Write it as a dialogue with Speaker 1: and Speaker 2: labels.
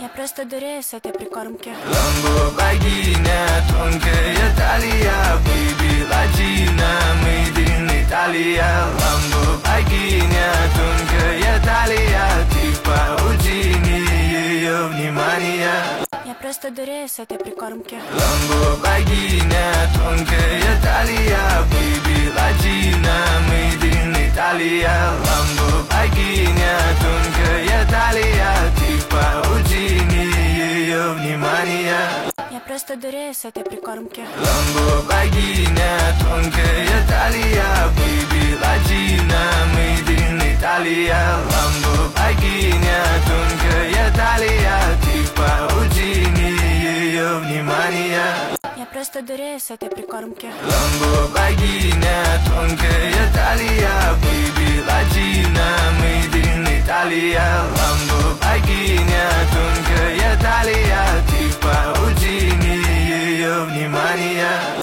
Speaker 1: Я просто дурею с этой прикормки.
Speaker 2: Ламбо, богиня, тонкая талия, бэйби, латина, made in Italia. Ламбо, богиня, тонкая талия, ты в паутине ее внимания.
Speaker 1: Я просто дурею с этой прикормки.
Speaker 2: Ламбо, богиня, тонкая талия, бэйби, латина, made in Italia. Ламбо, богиня, тонкая талия, ты в паутине ее внимания.
Speaker 1: Я просто дурею с этой прикормки.
Speaker 2: Ламбо, богиня, тонкая талия, бэйби, латина, made in Italia. Ламбо, богиня, тонкая талия, ты в паутине ее внимания.
Speaker 1: Я просто дурею с этой прикормки.
Speaker 2: Ламбо, богиня, тонкая талия, бэйби, латина, made in Italia. Ламбо, богиня, тонкая талия, ты в паутине ее внимания.